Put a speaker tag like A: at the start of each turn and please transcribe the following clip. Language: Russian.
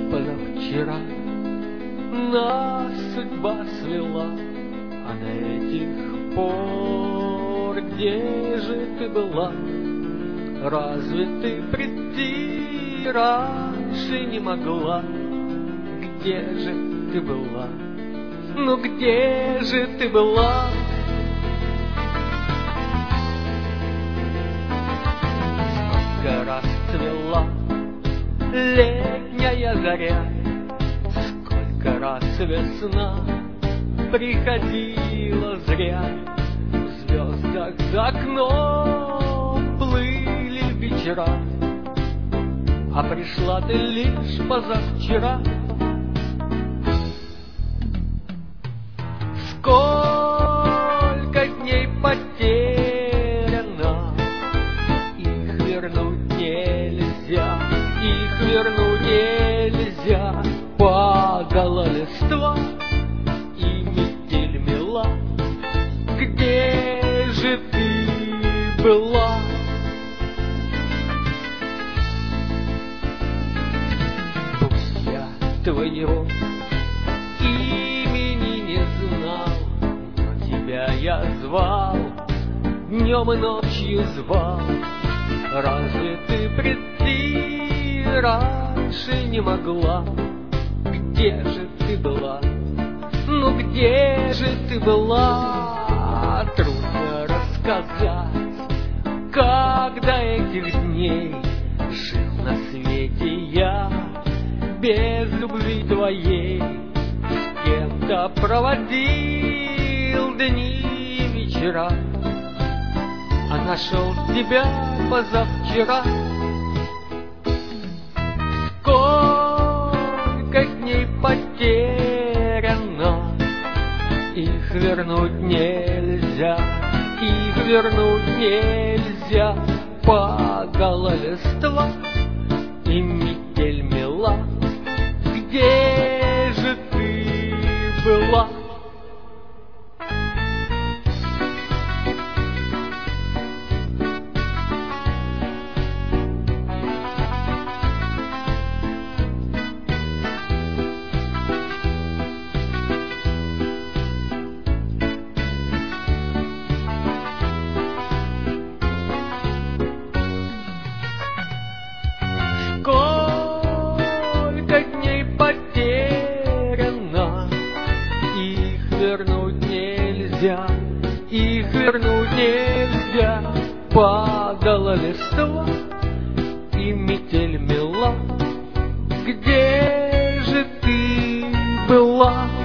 A: позавчера нас судьба свела, а до этих пор где же ты была? Разве ты прийти раньше не могла? Где же ты была? Ну где же ты была? Сколько раз цвела летняя заря, сколько раз весна приходила зря. В звездах за окном плыли вечера, а пришла ты лишь позавчера. Сколько дней потеряно, их вернуть нельзя, их вернуть нельзя. Падала листва, и метель мела. Где же ты была? Пусть я твоего имени не знал, но тебя я звал, днем и ночью звал. Разве ты прийти раньше не могла? Где же ты была? Ну где же ты была? Трудно рассказать, как до этих дней жил на свете я без любви твоей. С кем-то проводил дни и вечера, а нашел тебя позавчера. Сколько дней потеряно, их вернуть нельзя, их вернуть нельзя. Падала листва, и метель мела. Где же ты была? Сколько дней потеряно, их вернуть нельзя, их вернуть нельзя. Падала листва, и метель мела. Где же ты была?